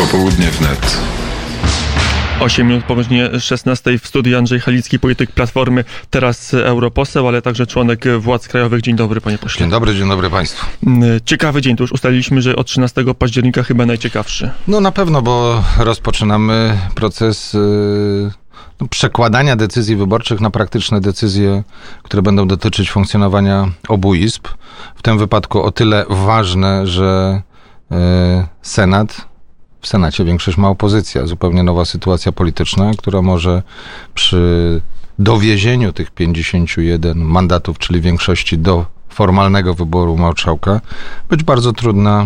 Popołudnie wnet. 8 minut po godzinie 16 w studiu Andrzej Halicki, polityk Platformy, teraz europoseł, ale także członek władz krajowych. Dzień dobry, panie pośle. Dzień dobry państwu. Ciekawy dzień, to już ustaliliśmy, że od 13 października chyba najciekawszy. No na pewno, bo rozpoczynamy proces przekładania decyzji wyborczych na praktyczne decyzje, które będą dotyczyć funkcjonowania obu izb. W tym wypadku o tyle ważne, że w Senacie większość ma opozycja. Zupełnie nowa sytuacja polityczna, która może przy dowiezieniu tych 51 mandatów, czyli większości do formalnego wyboru marszałka, być bardzo trudna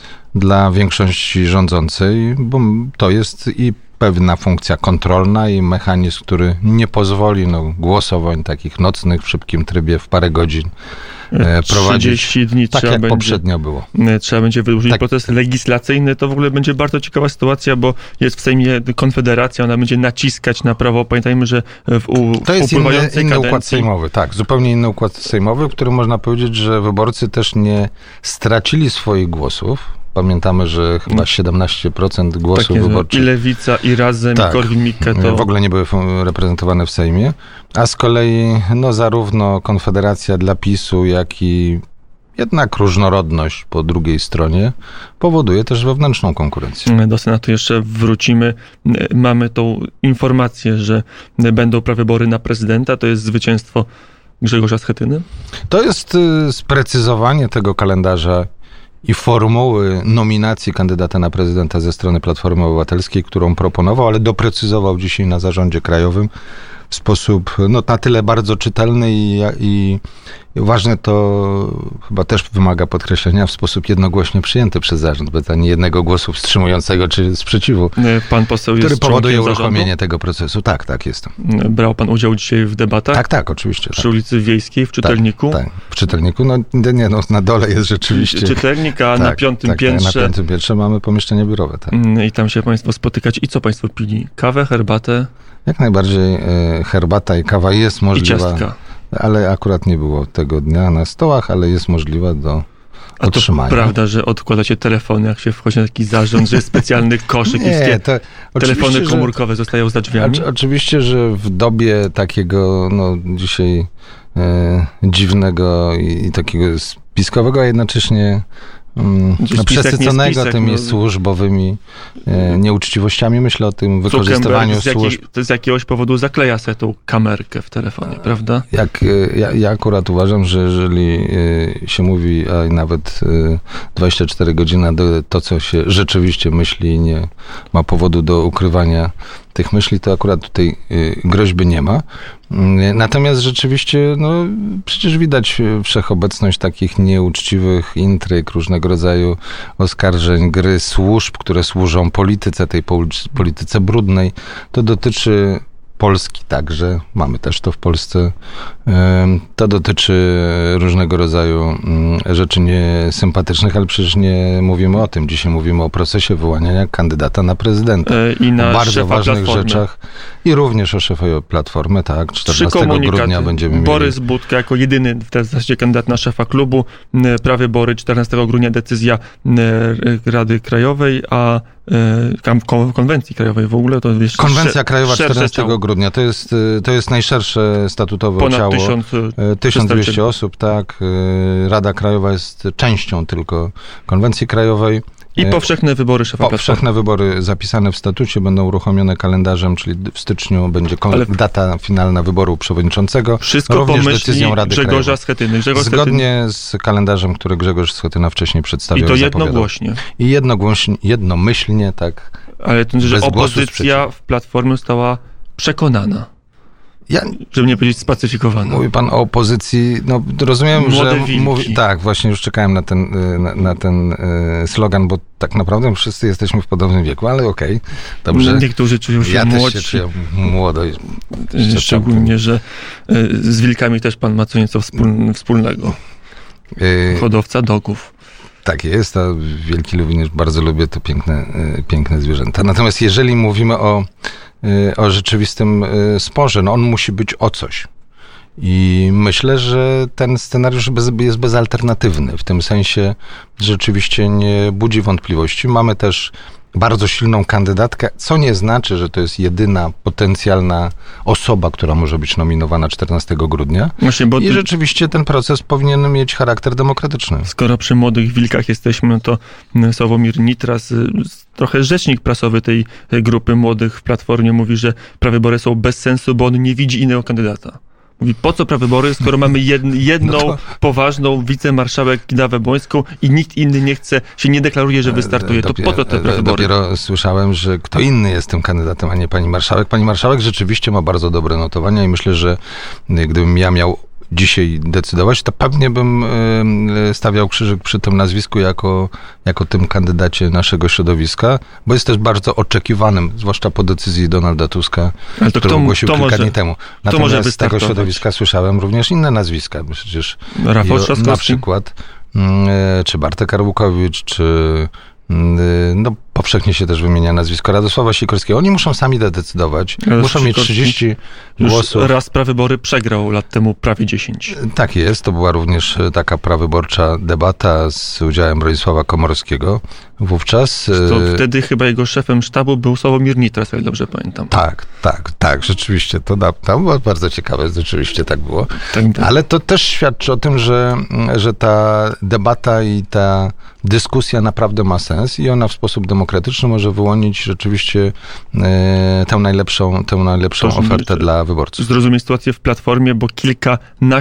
dla większości rządzącej, bo to jest i pewna funkcja kontrolna i mechanizm, który nie pozwoli głosowań takich nocnych w szybkim trybie w parę godzin prowadzić 30 dni tak jak poprzednio było. Trzeba będzie wydłużyć proces legislacyjny. To w ogóle będzie bardzo ciekawa sytuacja, bo jest w Sejmie Konfederacja, ona będzie naciskać na prawo. Pamiętajmy, że to jest inny układ sejmowy, tak, zupełnie inny układ sejmowy, w którym można powiedzieć, że wyborcy też nie stracili swoich głosów. Pamiętamy, że chyba 17% głosów wyborczych. I Lewica, i Razem, i Korwin-Mikke to... w ogóle nie były reprezentowane w Sejmie. A z kolei zarówno Konfederacja dla PiS-u, jak i jednak różnorodność po drugiej stronie powoduje też wewnętrzną konkurencję. Do Senatu jeszcze wrócimy. Mamy tą informację, że będą prawybory na prezydenta. To jest zwycięstwo Grzegorza Schetyny? To jest sprecyzowanie tego kalendarza i formuły nominacji kandydata na prezydenta ze strony Platformy Obywatelskiej, którą proponował, ale doprecyzował dzisiaj na zarządzie krajowym w sposób na tyle bardzo czytelny i ważne, to chyba też wymaga podkreślenia, w sposób jednogłośnie przyjęty przez zarząd, bez ani jednego głosu wstrzymującego czy sprzeciwu, pan poseł jest który powoduje uruchomienie zarządu? tego procesu. Tak, jestem. Brał pan udział dzisiaj w debatach? Tak, oczywiście. Przy ulicy Wiejskiej, w Czytelniku? Tak, w Czytelniku. Na dole jest rzeczywiście... Czytelnik, a na piątym piętrze... na piątym piętrze mamy pomieszczenie biurowe. Tak. I tam się państwo spotykać. I co państwo pili? Kawę, herbatę? Jak najbardziej herbata i kawa jest możliwa. I ciastka. Ale akurat nie było tego dnia na stołach, ale jest możliwa do otrzymania. A to prawda, że odkładacie telefony, jak się wchodzi na taki zarząd, że jest specjalny koszyk i telefony komórkowe zostają za drzwiami? Oczywiście, że w dobie takiego dzisiaj dziwnego i takiego spiskowego, a jednocześnie przesyconego tymi służbowymi nieuczciwościami. Myślę o tym wykorzystywaniu służb. To z jakiegoś powodu zakleja sobie tą kamerkę w telefonie, prawda? Ja akurat uważam, że jeżeli się mówi, a nawet 24 godziny to, co się rzeczywiście myśli, nie ma powodu do ukrywania tych myśli, to akurat tutaj groźby nie ma. Natomiast rzeczywiście, przecież widać wszechobecność takich nieuczciwych intryg, różnego rodzaju oskarżeń, gry służb, które służą polityce, tej polityce brudnej. To dotyczy Polski także, mamy też to w Polsce. To dotyczy różnego rodzaju rzeczy niesympatycznych, ale przecież nie mówimy o tym. Dzisiaj mówimy o procesie wyłaniania kandydata na prezydenta. I na bardzo ważnych Platformy. Rzeczach. I również o szefie Platformy, tak. 14 grudnia będziemy mieli. Borys Budka jako jedyny w zasadzie kandydat na szefa klubu. Prawybory 14 grudnia decyzja Rady Krajowej, a konwencji krajowej w ogóle to jest Konwencja krajowa 14 grudnia. To jest najszersze statutowe ponad ciało. 1200 osób, tak. Rada Krajowa jest częścią tylko konwencji krajowej. I powszechne wybory szefa Platformy. Powszechne wybory zapisane w statucie będą uruchomione kalendarzem, czyli w styczniu będzie data finalna wyboru przewodniczącego. Wszystko również po decyzją Rady Grzegorza Schetyny. Zgodnie z kalendarzem, który Grzegorz Schetyna wcześniej przedstawił. I to jednogłośnie. I jednomyślnie, tak. Ale to, że opozycja w Platformie została przekonana. Żeby nie powiedzieć spacyfikowana. Mówi pan o opozycji, rozumiem, Młode że wilki. tak, właśnie już czekałem na ten slogan, bo tak naprawdę wszyscy jesteśmy w podobnym wieku, ale okej, dobrze. Niektórzy czują się młodsi. Ja młodsi. też się czuję młodo. Szczególnie, że z wilkami też pan ma co nieco wspólnego. Hodowca dogów. Tak jest, a wielki również bardzo lubię te piękne zwierzęta. Natomiast jeżeli mówimy o rzeczywistym sporze, on musi być o coś. I myślę, że ten scenariusz jest bezalternatywny. W tym sensie rzeczywiście nie budzi wątpliwości. Mamy też bardzo silną kandydatkę, co nie znaczy, że to jest jedyna potencjalna osoba, która może być nominowana 14 grudnia. Właśnie, bo I rzeczywiście ten proces powinien mieć charakter demokratyczny. Skoro przy młodych wilkach jesteśmy, no to Sławomir Nitras, trochę rzecznik prasowy tej grupy młodych w Platformie, mówi, że prawybory są bez sensu, bo on nie widzi innego kandydata. Mówi, po co prawybory, skoro mamy jedną poważną wicemarszałek Kidawę-Błońską i nikt inny nie deklaruje, że wystartuje. To po co te prawybory? Dopiero słyszałem, że kto inny jest tym kandydatem, a nie pani marszałek. Pani marszałek rzeczywiście ma bardzo dobre notowania i myślę, że gdybym ja miał dzisiaj decydować, to pewnie bym stawiał krzyżyk przy tym nazwisku jako tym kandydacie naszego środowiska, bo jest też bardzo oczekiwanym, zwłaszcza po decyzji Donalda Tuska, którą ogłosił kilka dni temu. Natomiast z tego środowiska słyszałem również inne nazwiska. Przecież Rafał Trzaskowski. Na przykład czy Bartek Arłukowicz, czy powszechnie się też wymienia nazwisko Radosława Sikorskiego. Oni muszą sami decydować. Muszą mieć 30 głosów. Raz prawybory przegrał lat temu prawie 10. Tak jest. To była również taka prawyborcza debata z udziałem Bronisława Komorowskiego wówczas. To wtedy chyba jego szefem sztabu był Sławomir Nitras, jak dobrze pamiętam. Tak. Rzeczywiście. To było bardzo ciekawe. Rzeczywiście tak było. Tak. Ale to też świadczy o tym, że ta debata i ta dyskusja naprawdę ma sens i ona w sposób demokratyczny może wyłonić rzeczywiście tę najlepszą ofertę dla wyborców. Zrozumieć sytuację w Platformie, bo kilka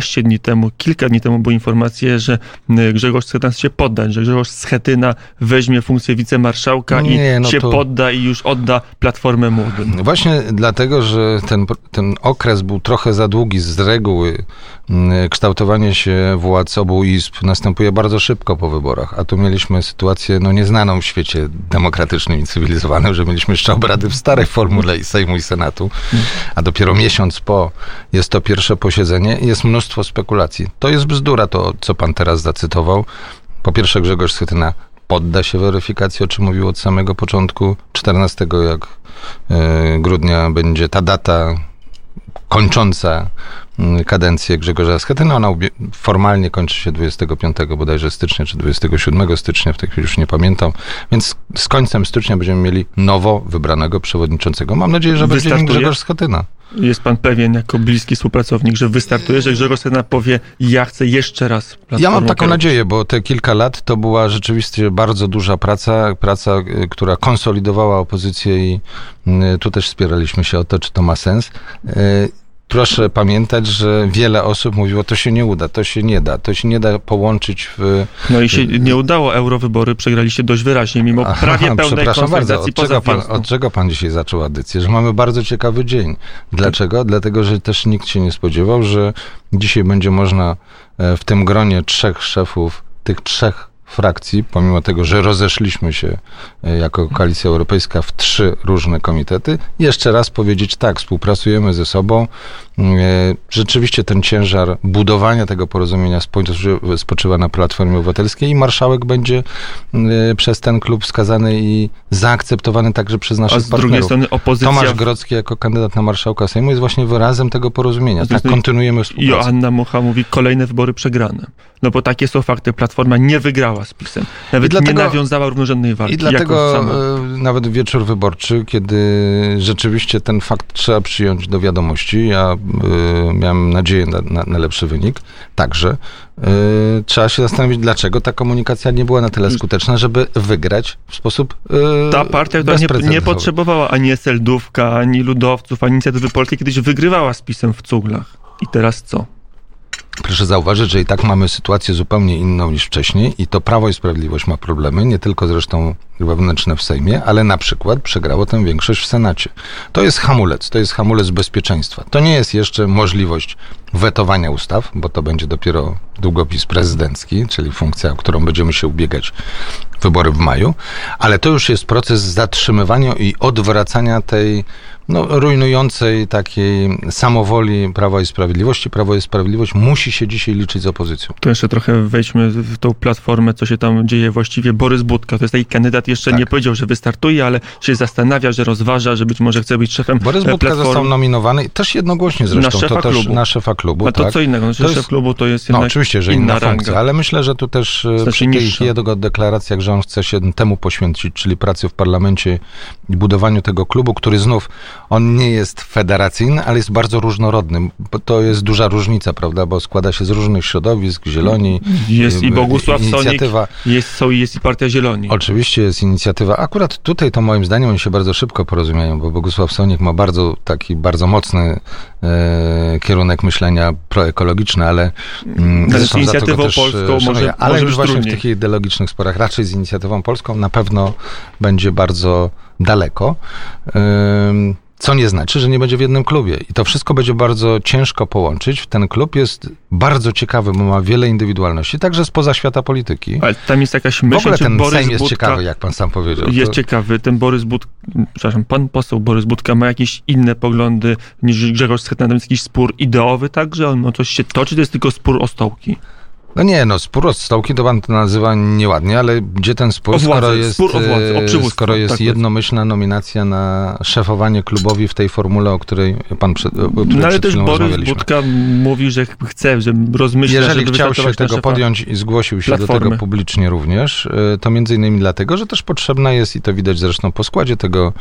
dni temu były informacje, że Grzegorz Schetyna się podda, że Grzegorz Schetyna weźmie funkcję wicemarszałka podda i już odda Platformę młodym. Właśnie dlatego, że ten okres był trochę za długi. Z reguły kształtowanie się władz obu izb następuje bardzo szybko po wyborach, a tu mieliśmy sytuację nieznaną w świecie demokratycznym i cywilizowanym, że mieliśmy jeszcze obrady w starej formule i Sejmu i Senatu, a dopiero miesiąc po jest to pierwsze posiedzenie i jest mnóstwo spekulacji. To jest bzdura, to co pan teraz zacytował. Po pierwsze, Grzegorz Schetyna podda się weryfikacji, o czym mówił od samego początku. 14 grudnia będzie ta data kończąca kadencję Grzegorza Schetyny. Ona formalnie kończy się 25 bodajże stycznia, czy 27 stycznia, w tej chwili już nie pamiętam. Więc z końcem stycznia będziemy mieli nowo wybranego przewodniczącego. Mam nadzieję, że będzie nim Grzegorz Schetyna. Jest pan pewien, jako bliski współpracownik, że wystartuje, że Grzegorz Schetyna powie, ja chcę jeszcze raz Platformę Ja mam taką nadzieję, bo te kilka lat to była rzeczywiście bardzo duża praca, która konsolidowała opozycję i tu też spieraliśmy się o to, czy to ma sens. Proszę pamiętać, że wiele osób mówiło, to się nie uda, to się nie da połączyć w... No i się nie udało, eurowybory przegraliście dość wyraźnie, mimo prawie pełnej konsolidacji poza Polską. Od czego pan dzisiaj zaczął audycję? Że mamy bardzo ciekawy dzień. Dlaczego? Dlatego, że też nikt się nie spodziewał, że dzisiaj będzie można w tym gronie 3 szefów tych 3 frakcji, pomimo tego, że rozeszliśmy się jako Koalicja Europejska w 3 różne komitety, jeszcze raz powiedzieć tak, współpracujemy ze sobą. Rzeczywiście ten ciężar budowania tego porozumienia spoczywa na Platformie Obywatelskiej i marszałek będzie przez ten klub wskazany i zaakceptowany także przez naszych partnerów. A z drugiej strony opozycja... Tomasz Grodzki jako kandydat na marszałka Sejmu jest właśnie wyrazem tego porozumienia. Tak kontynuujemy współpracę. Joanna Mucha mówi, kolejne wybory przegrane. No bo takie są fakty. Platforma nie wygrała z PiS-em. Nawet nie nawiązała równorzędnej walki. I dlatego nawet wieczór wyborczy, kiedy rzeczywiście ten fakt trzeba przyjąć do wiadomości, ja miałem nadzieję na lepszy wynik, także trzeba się zastanowić, dlaczego ta komunikacja nie była na tyle skuteczna, żeby wygrać w sposób ta partia, która nie potrzebowała ani SLD-ówka, ani ludowców, ani Inicjatywy Polskiej, kiedyś wygrywała z PiS-em w cuglach. I teraz co? Proszę zauważyć, że i tak mamy sytuację zupełnie inną niż wcześniej i to Prawo i Sprawiedliwość ma problemy, nie tylko zresztą wewnętrzne w Sejmie, ale na przykład przegrało tę większość w Senacie. To jest hamulec bezpieczeństwa. To nie jest jeszcze możliwość wetowania ustaw, bo to będzie dopiero długopis prezydencki, czyli funkcja, o którą będziemy się ubiegać wybory w maju, ale to już jest proces zatrzymywania i odwracania tej rujnującej takiej samowoli Prawa i Sprawiedliwości. Prawo i Sprawiedliwość musi się dzisiaj liczyć z opozycją. To jeszcze trochę wejdźmy w tą Platformę, co się tam dzieje właściwie. Borys Budka, to jest taki kandydat, jeszcze nie powiedział, że wystartuje, ale się zastanawia, że rozważa, że być może chce być szefem Borys Budka został nominowany, też jednogłośnie zresztą, na szefa klubu. A to co innego, szef klubu to jest jednak oczywiście, że inna funkcja, ale myślę, że tu też przy tych jego deklaracjach, że on chce się temu poświęcić, czyli pracy w parlamencie i budowaniu tego klubu, który znów, on nie jest federacyjny, ale jest bardzo różnorodny, bo to jest duża różnica, prawda, bo składa się z różnych środowisk, Zieloni, jest i Bogusław Sonik, jest i Partia Zieloni. Oczywiście jest inicjatywa. Akurat tutaj to moim zdaniem oni się bardzo szybko porozumieją, bo Bogusław Sonik ma bardzo mocny kierunek myślenia proekologiczny, ale z inicjatywą polską może już właśnie trudniej. W tych ideologicznych sporach raczej z inicjatywą polską na pewno będzie bardzo daleko. Co nie znaczy, że nie będzie w jednym klubie. I to wszystko będzie bardzo ciężko połączyć. Ten klub jest bardzo ciekawy, bo ma wiele indywidualności, także spoza świata polityki. Ale tam jest jakaś myśl, w ogóle ten Borys Sejm jest Budka ciekawy, jak pan sam powiedział. Jest ciekawy. Ten pan poseł Borys Budka ma jakieś inne poglądy niż Grzegorz Schetyna. Tam jest jakiś spór ideowy także? On o coś się toczy, to jest tylko spór o stołki? Spór o stołki to pan to nazywa nieładnie, ale gdzie ten spór, spór o władzę, o przywództwo, skoro jest jednomyślna nominacja na szefowanie klubowi w tej formule, o której pan przed ale też Borys Budka mówi, że chce, że rozmyśla, jeżeli chciał się tego podjąć i zgłosił się do tego publicznie również, to między innymi dlatego, że też potrzebna jest, i to widać zresztą po składzie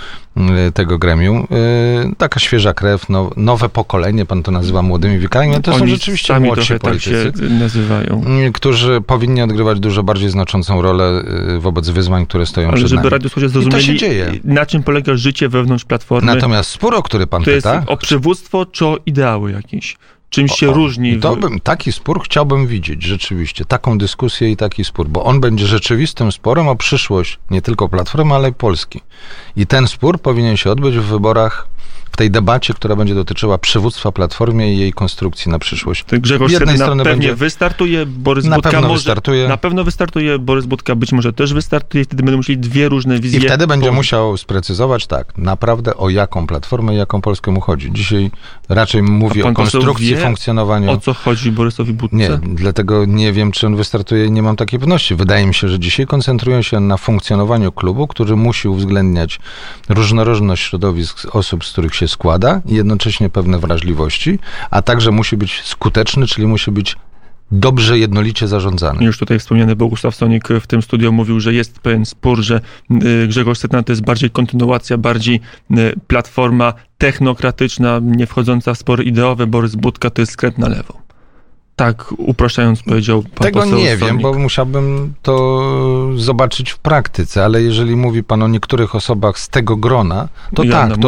tego gremium, taka świeża krew, nowe pokolenie, pan to nazywa młodymi wiekami, to są rzeczywiście młodsi politycy. Tak się nazywają. Którzy powinni odgrywać dużo bardziej znaczącą rolę wobec wyzwań, które stoją przed nami. Ale żeby radiosłuchacze zrozumieli, na czym polega życie wewnątrz Platformy. Natomiast spór, o który pan pyta... To jest o przywództwo czy o ideały jakieś? Czymś się różni? Taki spór chciałbym widzieć rzeczywiście, taką dyskusję i taki spór, bo on będzie rzeczywistym sporem o przyszłość nie tylko Platformy, ale i Polski. I ten spór powinien się odbyć w wyborach, w tej debacie, która będzie dotyczyła przywództwa Platformie i jej konstrukcji na przyszłość. Grzegorz Schetyna pewnie wystartuje, Borys Budka na pewno wystartuje, Borys Budka być może też wystartuje, wtedy będą musieli dwie różne wizje. I wtedy będzie musiał sprecyzować naprawdę o jaką Platformę i jaką Polskę mu chodzi. Dzisiaj raczej mówi o konstrukcji, funkcjonowaniu. O co chodzi Borysowi Budce? Nie, dlatego nie wiem, czy on wystartuje i nie mam takiej pewności. Wydaje mi się, że dzisiaj koncentrują się na funkcjonowaniu klubu, który musi uwzględniać różnorodność środowisk osób, z których się składa i jednocześnie pewne wrażliwości, a także musi być skuteczny, czyli musi być dobrze, jednolicie zarządzany. Już tutaj wspomniany Bogusław Sonik w tym studiu mówił, że jest pewien spór, że Grzegorz Schetyna to jest bardziej kontynuacja, bardziej Platforma technokratyczna, nie wchodząca w spory ideowe. Borys Budka to jest skręt na lewo. Tak upraszczając powiedział pan Tego poseł nie Sonik. wiem, bo musiałbym to zobaczyć w praktyce, ale jeżeli mówi pan o niektórych osobach z tego grona, to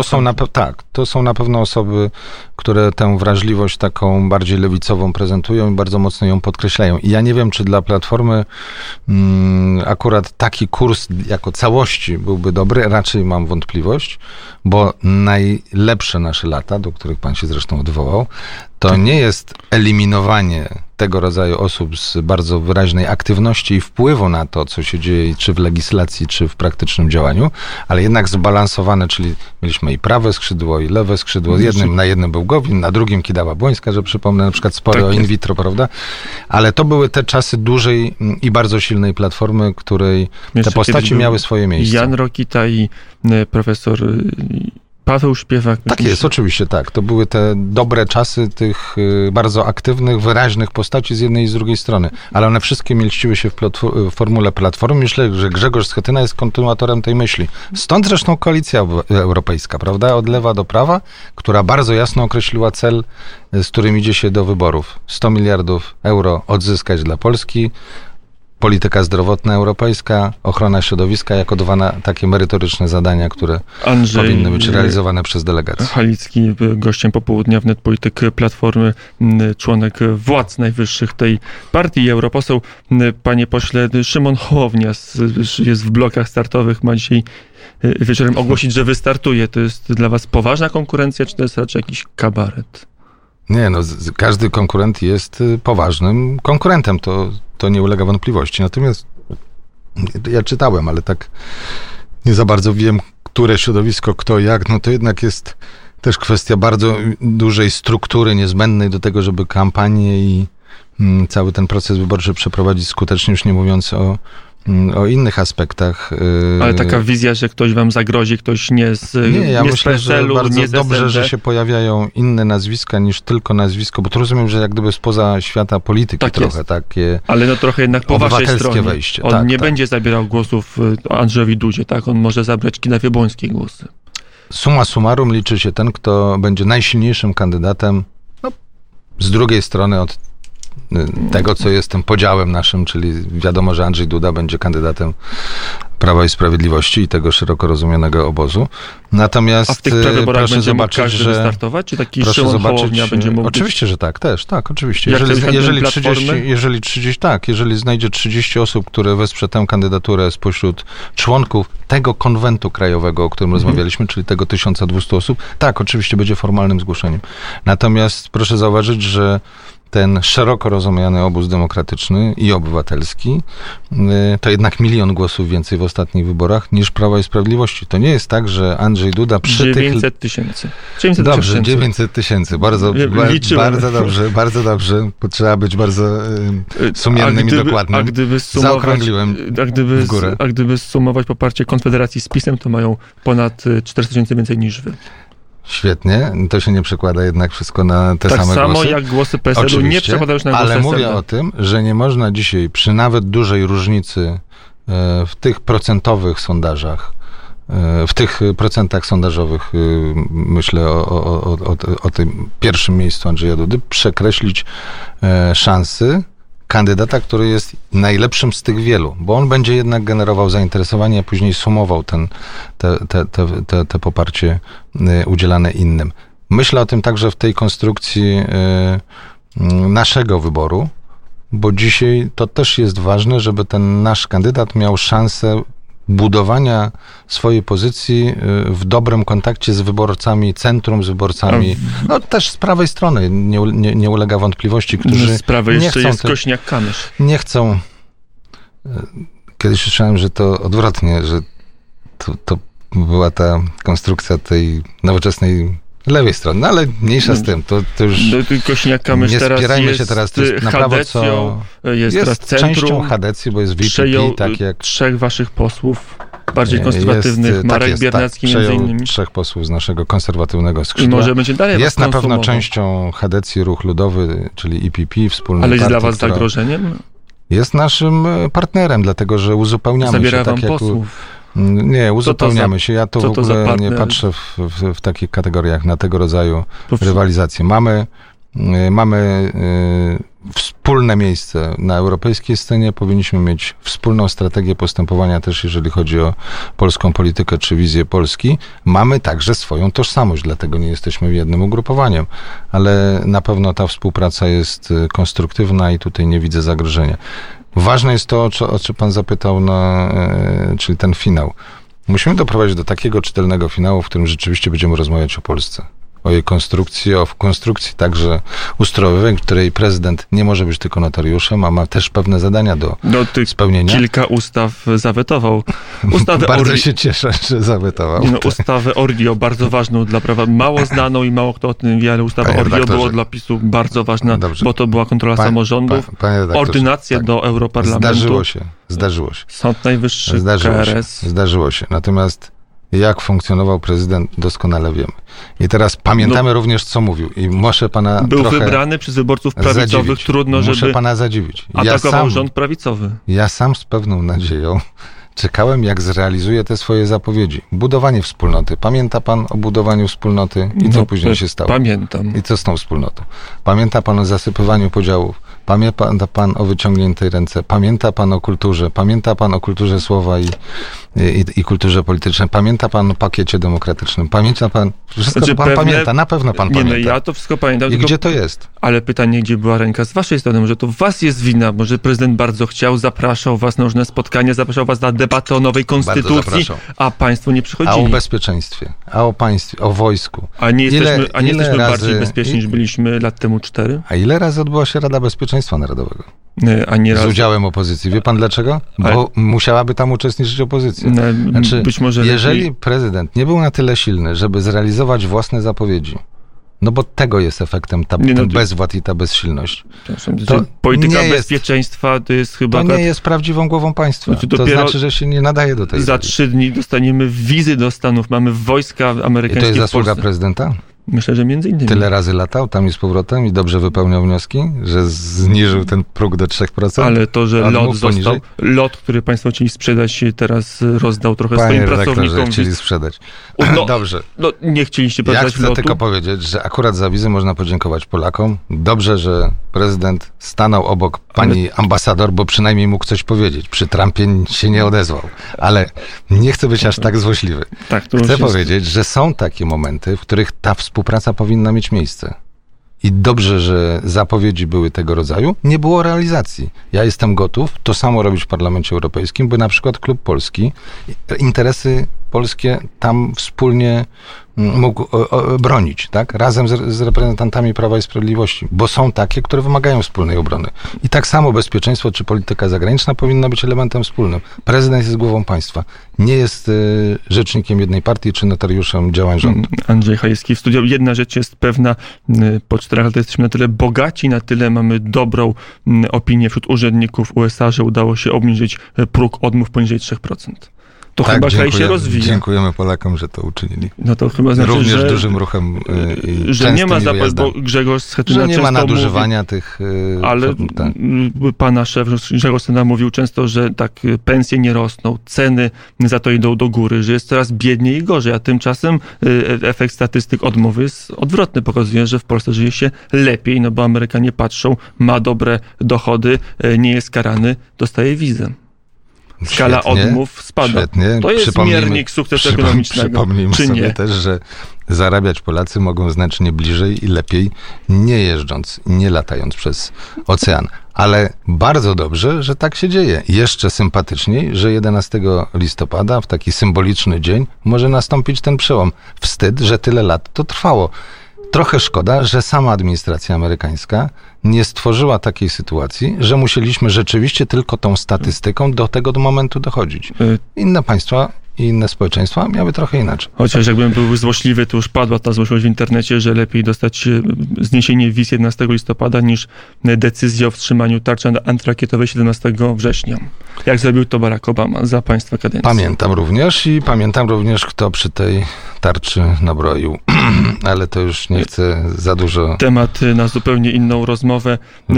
to są na pewno osoby, które tę wrażliwość taką bardziej lewicową prezentują i bardzo mocno ją podkreślają. I ja nie wiem, czy dla Platformy akurat taki kurs jako całości byłby dobry, raczej mam wątpliwość, bo najlepsze nasze lata, do których pan się zresztą odwołał, to nie jest eliminowanie tego rodzaju osób z bardzo wyraźnej aktywności i wpływu na to, co się dzieje, czy w legislacji, czy w praktycznym działaniu, ale jednak zbalansowane, czyli mieliśmy i prawe skrzydło, i lewe skrzydło. Na jednym był Gowin, na drugim Kidawa-Błońska, że przypomnę, na przykład spory o in vitro, prawda? Ale to były te czasy dużej i bardzo silnej Platformy, której te postaci miały swoje miejsce. Jan Rokita i profesor Paweł Śpiewak. Tak jest, oczywiście tak. To były te dobre czasy tych bardzo aktywnych, wyraźnych postaci z jednej i z drugiej strony. Ale one wszystkie mieściły się w formule Platformy. Myślę, że Grzegorz Schetyna jest kontynuatorem tej myśli. Stąd zresztą Koalicja Europejska, prawda? Od lewa do prawa, która bardzo jasno określiła cel, z którym idzie się do wyborów. 100 miliardów euro odzyskać dla Polski, polityka zdrowotna europejska, ochrona środowiska jako dwa takie merytoryczne zadania, które powinny być realizowane przez delegację. Halicki, gościem popołudnia wnet polityk Platformy, członek władz najwyższych tej partii, europoseł. Panie pośle, Szymon Hołownia jest w blokach startowych, ma dzisiaj wieczorem ogłosić, że wystartuje. To jest dla was poważna konkurencja, czy to jest raczej jakiś kabaret? Nie, każdy konkurent jest poważnym konkurentem, to nie ulega wątpliwości. Natomiast ja czytałem, ale tak nie za bardzo wiem, które środowisko, kto jak, no to jednak jest też kwestia bardzo dużej struktury niezbędnej do tego, żeby kampanię i cały ten proces wyborczy przeprowadzić skutecznie, już nie mówiąc o innych aspektach. Ale taka wizja, że ktoś wam zagrozi, ktoś ja myślę, z PSL-u, że bardzo nie z dobrze, SLD. że się pojawiają inne nazwiska niż tylko nazwisko, bo to rozumiem, że jak gdyby spoza świata polityki Tak trochę jest. takie Ale no trochę jednak po waszej obywatelskie stronie. wejście. On Tak, nie tak. będzie zabierał głosów Andrzejowi Dudzie, tak? On może zabrać Kidawie Błońskiej głosy. Summa summarum liczy się ten, kto będzie najsilniejszym kandydatem, no, z drugiej strony od tego, co jest tym podziałem naszym, czyli wiadomo, że Andrzej Duda będzie kandydatem Prawa i Sprawiedliwości i tego szeroko rozumianego obozu. Natomiast A w tych prawyborach proszę będzie mógł zobaczyć, każdy że wystartować? Czy taki proszę Szymon zobaczyć, Hołownia będzie mógł oczywiście, że tak, też, tak, oczywiście. Jak to jest Jeżeli znajdzie 30 osób, które wesprze tę kandydaturę spośród członków tego konwentu krajowego, o którym rozmawialiśmy, czyli tego 1200 osób, tak, oczywiście będzie formalnym zgłoszeniem. Natomiast proszę zauważyć, że ten szeroko rozumiany obóz demokratyczny i obywatelski to jednak 1 000 000 głosów więcej w ostatnich wyborach niż Prawa i Sprawiedliwości. To nie jest tak, że Andrzej Duda przy 900 tysięcy. 900 Dobrze, tysięcy. 900 tysięcy. Bardzo dobrze. Trzeba być bardzo sumiennym i dokładnym. A gdyby Zaokrągliłem w górę. A gdyby zsumować poparcie Konfederacji z PiS-em, to mają ponad 400 000 więcej niż wy. Świetnie. To się nie przekłada jednak wszystko na te same głosy. Tak samo jak głosy PSL-u nie przekładają się na głosy ale SLD. mówię o tym, że nie można dzisiaj przy nawet dużej różnicy w tych procentowych sondażach, w tych procentach sondażowych, myślę o tym pierwszym miejscu Andrzeja Dudy, przekreślić szansy kandydata, który jest najlepszym z tych wielu, bo on będzie jednak generował zainteresowanie, a później sumował te poparcie udzielane innym. Myślę o tym także w tej konstrukcji naszego wyboru, bo dzisiaj to też jest ważne, żeby ten nasz kandydat miał szansę budowania swojej pozycji w dobrym kontakcie z wyborcami, centrum z wyborcami, no też z prawej strony, nie ulega wątpliwości, którzy z prawej nie jeszcze chcą jest Kośniak-Kamysz. nie chcą. Kiedyś słyszałem, że to odwrotnie, że to była ta konstrukcja tej nowoczesnej lewej strony, no ale mniejsza z tym, to już Kośniak-Kamysz nie teraz spierajmy jest się teraz, to jest naprawdę jest teraz centrum, częścią Hadecji, bo jest VPP, przejął tak jak 3 waszych posłów bardziej konserwatywnych, Marek Biernacki między innymi. 3 posłów z naszego konserwatywnego I skrzydła. może będzie dalej Jest na pewno konsumował. częścią Hadecji Ruch Ludowy, czyli EPP, wspólnej Ale jest partii, dla was która zagrożeniem? jest naszym partnerem, dlatego że uzupełniamy Zabiera się. wam Tak jak posłów. Nie, uzupełniamy się. Ja tu w ogóle nie partner? patrzę w takich kategoriach na tego rodzaju rywalizację. Mamy wspólne miejsce na europejskiej scenie, powinniśmy mieć wspólną strategię postępowania też, jeżeli chodzi o polską politykę czy wizję Polski. Mamy także swoją tożsamość, dlatego nie jesteśmy jednym ugrupowaniem, ale na pewno ta współpraca jest konstruktywna i tutaj nie widzę zagrożenia. Ważne jest to, o co pan zapytał, czyli ten finał. Musimy doprowadzić do takiego czytelnego finału, w którym rzeczywiście będziemy rozmawiać o Polsce. O jej konstrukcji, o konstrukcji także ustrojowej, w której prezydent nie może być tylko notariuszem, a ma też pewne zadania do spełnienia. Kilka ustaw zawetował. Bardzo się cieszę, że zawetował. Ustawę Ordio, bardzo ważną dla prawa, mało znaną i mało kto o tym wie, ale ustawa Ordio było dla PiS-u bardzo ważna, bo to była kontrola samorządów, ordynacje do Europarlamentu. Zdarzyło się. Sąd Najwyższy, KRS. Zdarzyło się. Natomiast jak funkcjonował prezydent, doskonale wiemy. I teraz pamiętamy również, co mówił. I muszę pana Był wybrany przez wyborców prawicowych, zadziwić. Trudno, żeby muszę pana zadziwić. atakował rząd prawicowy. Ja sam z pewną nadzieją czekałem, jak zrealizuje te swoje zapowiedzi. Budowanie wspólnoty. Pamięta pan o budowaniu wspólnoty i co później się stało? Pamiętam. I co z tą wspólnotą? Pamięta pan o zasypywaniu podziałów? Pamięta pan o wyciągniętej ręce? Pamięta pan o kulturze? Pamięta pan o kulturze słowa i kulturze politycznej? Pamięta pan o pakiecie demokratycznym? Pamięta pan? Wszystko to pan pamięta, na pewno pan pamięta. Ja to wszystko pamiętam. I gdzie to jest? Ale pytanie, gdzie była ręka z waszej strony? Może to was jest wina, może prezydent bardzo chciał, zapraszał was na różne spotkania, zapraszał was na debatę o nowej konstytucji, a państwo nie przychodzili. A o bezpieczeństwie, a o państwie, o wojsku. A nie jesteśmy bardziej bezpieczni niż byliśmy lat temu 4? A ile razy odbyła się Rada Bezpieczeństwa Narodowego? ani razu. Z udziałem opozycji. Wie pan dlaczego? Bo musiałaby tam uczestniczyć opozycja. Znaczy, być może jeżeli prezydent nie był na tyle silny, żeby zrealizować własne zapowiedzi, no bo tego jest efektem ten bezwład i ta bezsilność. Polityka bezpieczeństwa to jest chyba... To nie jest prawdziwą głową państwa. To znaczy, że się nie nadaje do tej Za 3 dni dostaniemy wizy do Stanów, mamy wojska amerykańskie. I to jest zasługa prezydenta? Myślę, że między innymi. Tyle razy latał tam i z powrotem i dobrze wypełniał wnioski, że zniżył ten próg do 3%? Ale to, że lot, który państwo chcieli sprzedać, teraz rozdał trochę swoim pracownikom. Chcieli sprzedać. Dobrze. Nie chcieliście sprzedać lotu. Ja chcę tylko powiedzieć, że akurat za wizę można podziękować Polakom. Dobrze, że prezydent stanął obok pani ambasador, bo przynajmniej mógł coś powiedzieć. Przy Trumpie się nie odezwał. Ale nie chcę być aż tak złośliwy. Chcę powiedzieć, że są takie momenty, w których ta współpraca powinna mieć miejsce. I dobrze, że zapowiedzi były tego rodzaju. Nie było realizacji. Ja jestem gotów to samo robić w Parlamencie Europejskim, by na przykład Klub Polski interesy polskie tam wspólnie mógł bronić, tak? Razem z reprezentantami Prawa i Sprawiedliwości, bo są takie, które wymagają wspólnej obrony. I tak samo bezpieczeństwo czy polityka zagraniczna powinna być elementem wspólnym. Prezydent jest głową państwa. Nie jest rzecznikiem jednej partii czy notariuszem działań rządu. Andrzej Hajewski w studiu. Jedna rzecz jest pewna. Po 4 latach jesteśmy na tyle bogaci, na tyle mamy dobrą opinię wśród urzędników USA, że udało się obniżyć próg odmów poniżej 3%. To chyba kraj się rozwija. Dziękujemy Polakom, że to uczynili. No to chyba znaczy, również że, dużym ruchem i że nie ma bo Grzegorz Schetyna że nie ma nadużywania tych... Ale pana szef Grzegorz Schetyna mówił często, że tak pensje nie rosną, ceny za to idą do góry, że jest coraz biedniej i gorzej, a tymczasem efekt statystyk odmowy jest odwrotny. Pokazuje, że w Polsce żyje się lepiej, no bo Amerykanie patrzą, ma dobre dochody, nie jest karany, dostaje wizę. Skala odmów spada. Świetnie. To jest miernik sukcesu ekonomicznego. Przypomnijmy czy sobie nie? też, że zarabiać Polacy mogą znacznie bliżej i lepiej, nie jeżdżąc, nie latając przez ocean. Ale bardzo dobrze, że tak się dzieje. Jeszcze sympatyczniej, że 11 listopada, w taki symboliczny dzień, może nastąpić ten przełom. Wstyd, że tyle lat to trwało. Trochę szkoda, że sama administracja amerykańska nie stworzyła takiej sytuacji, że musieliśmy rzeczywiście tylko tą statystyką do tego momentu dochodzić. Inne państwa i inne społeczeństwa miały trochę inaczej. Chociaż jakbym był złośliwy, to już padła ta złośliwość w internecie, że lepiej dostać zniesienie wiz 11 listopada niż decyzję o wstrzymaniu tarczy antyrakietowej 17 września. Jak zrobił to Barack Obama za państwa kadencji. Pamiętam również, kto przy tej tarczy nabroił. Ale to już nie chcę za dużo... Temat na zupełnie inną rozmowę.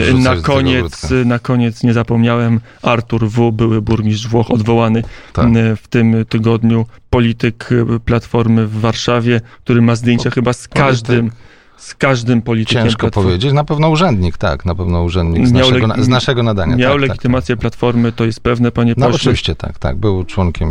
Na koniec nie zapomniałem, Artur W., były burmistrz Włoch, odwołany w tym tygodniu, polityk Platformy w Warszawie, który ma zdjęcia chyba z każdym politykiem. Ciężko powiedzieć. Na pewno urzędnik, z naszego nadania. Miał legitymację Platformy, to jest pewne, panie pośle. No oczywiście tak. Był członkiem.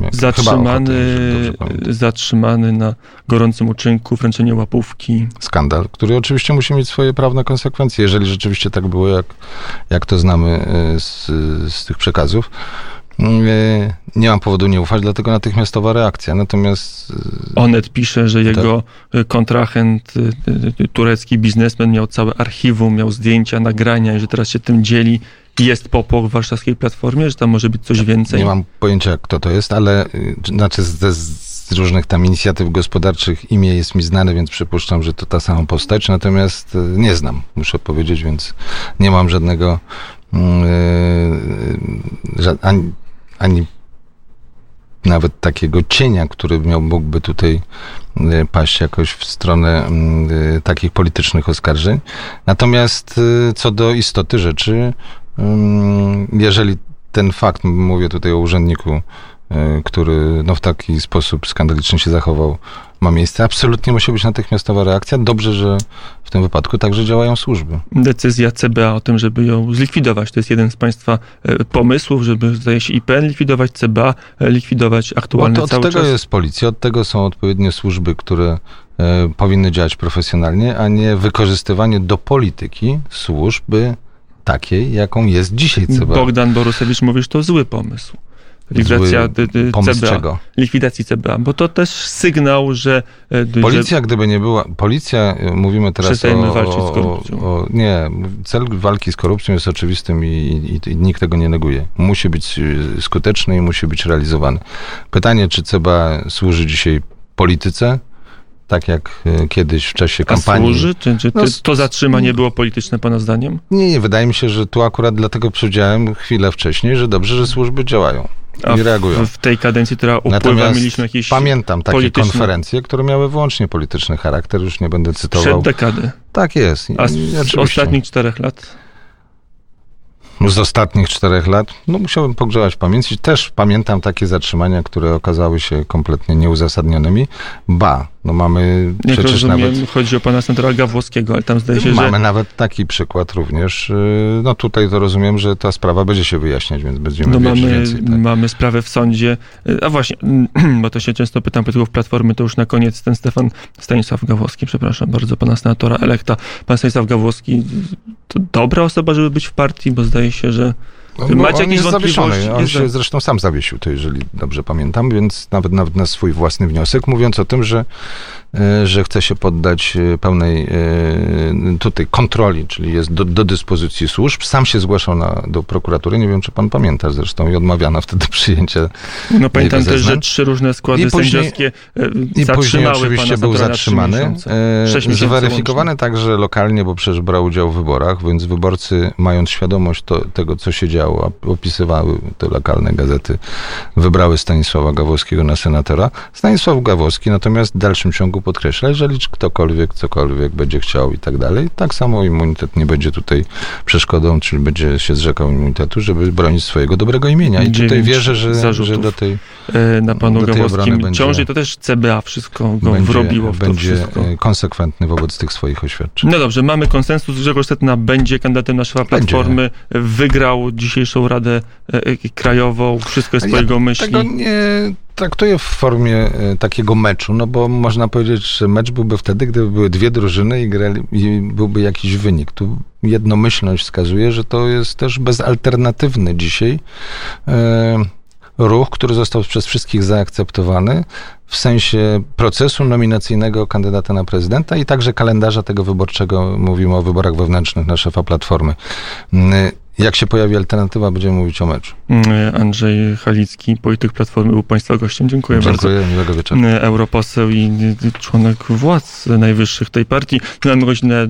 Zatrzymany na gorącym uczynku, wręczenie łapówki. Skandal, który oczywiście musi mieć swoje prawne konsekwencje, jeżeli rzeczywiście tak było, jak to znamy z tych przekazów. Nie mam powodu nie ufać, dlatego natychmiastowa reakcja. Natomiast Onet pisze, że jego kontrahent, turecki biznesmen, miał całe archiwum, miał zdjęcia, nagrania i że teraz się tym dzieli. Jest popłoch w warszawskiej Platformie, że tam może być coś więcej? Nie mam pojęcia, kto to jest, ale z różnych tam inicjatyw gospodarczych imię jest mi znane, więc przypuszczam, że to ta sama postać. Natomiast nie znam, muszę powiedzieć, więc nie mam żadnego ani nawet takiego cienia, który mógłby tutaj paść jakoś w stronę takich politycznych oskarżeń. Natomiast co do istoty rzeczy, jeżeli ten fakt, mówię tutaj o urzędniku, który w taki sposób skandalicznie się zachował, ma miejsce, absolutnie musi być natychmiastowa reakcja. Dobrze, że w tym wypadku także działają służby. Decyzja CBA o tym, żeby ją zlikwidować, to jest jeden z państwa pomysłów, żeby, zdaje się, IPN likwidować, CBA likwidować aktualny cały czas. Od tego jest policja, od tego są odpowiednie służby, które powinny działać profesjonalnie, a nie wykorzystywanie do polityki służby takiej, jaką jest dzisiaj CBA. Bogdan Borusewicz mówi, że to zły pomysł. likwidacja pomysł CBA, czego? likwidacji CBA, bo to też sygnał, że... Policja, gdyby nie była... Policja, mówimy teraz przestajemy walczyć z korupcją. Nie, cel walki z korupcją jest oczywistym i nikt tego nie neguje. Musi być skuteczny i musi być realizowany. Pytanie, czy CBA służy dzisiaj polityce? Tak jak kiedyś w czasie kampanii. A służy? Czy to zatrzymanie było polityczne pana zdaniem? Nie, wydaje mi się, że tu akurat dlatego powiedziałem chwilę wcześniej, że dobrze, że służby działają i reagują. W tej kadencji, która upływa, mieliśmy jakieś pamiętam takie polityczne... konferencje, które miały wyłącznie polityczny charakter, już nie będę cytował. Przed dekady. Tak jest. A z ostatnich 4 lat? Z ostatnich 4 lat, musiałbym pogrzebać w pamięci. Też pamiętam takie zatrzymania, które okazały się kompletnie nieuzasadnionymi. Mamy jak przecież rozumiem, nawet... chodzi o pana senatora Gawłowskiego, ale tam zdaje się, Mamy nawet taki przykład również. Tutaj to rozumiem, że ta sprawa będzie się wyjaśniać, więc będziemy wiedzieć więcej. Tak? Mamy sprawę w sądzie. A właśnie, bo to się często pytam polityków Platformy, to już na koniec ten Stanisław Gawłowski, przepraszam bardzo, pana senatora elekta. Pan Stanisław Gawłowski to dobra osoba, żeby być w partii, bo zdaje się, że macie jakieś wątpliwości? On się zresztą sam zawiesił, to jeżeli dobrze pamiętam, więc nawet na swój własny wniosek, mówiąc o tym, że chce się poddać pełnej tutaj kontroli, czyli jest do dyspozycji służb. Sam się zgłaszał do prokuratury, nie wiem, czy pan pamięta zresztą, i odmawiano wtedy przyjęcia. Pamiętam też, że 3 różne składy sędziowskie zatrzymały później oczywiście pana był zatrzymany. 6 miesięcy zweryfikowany łącznie. także lokalnie, bo przecież brał udział w wyborach, więc wyborcy, mając świadomość tego, co się działo, opisywały te lokalne gazety, wybrały Stanisława Gawłowskiego na senatora. Stanisław Gawłowski natomiast w dalszym ciągu podkreśla, jeżeli ktokolwiek, cokolwiek będzie chciał i tak dalej, tak samo immunitet nie będzie tutaj przeszkodą, czyli będzie się zrzekał immunitetu, żeby bronić swojego dobrego imienia. I tutaj wierzę, że do tej na panu Gawłowskim ciąży, to też CBA wszystko go wrobiło w to wszystko. Będzie konsekwentny wobec tych swoich oświadczeń. No dobrze, mamy konsensus, Grzegorz Schetyna będzie kandydatem na szefa Platformy, wygrał dzisiejszą Radę Krajową, wszystko jest po jego myśli. Tego nie traktuję w formie takiego meczu, bo można powiedzieć, że mecz byłby wtedy, gdyby były 2 drużyny i byłby jakiś wynik. Tu jednomyślność wskazuje, że to jest też bezalternatywny dzisiaj ruch, który został przez wszystkich zaakceptowany w sensie procesu nominacyjnego kandydata na prezydenta i także kalendarza tego wyborczego. Mówimy o wyborach wewnętrznych na szefa Platformy. Jak się pojawi alternatywa, będziemy mówić o meczu. Andrzej Halicki, polityk Platformy, był państwa gościem. Dziękuję bardzo. Dziękuję, miłego wieczoru. Europoseł i członek władz najwyższych tej partii. Mamy godzinę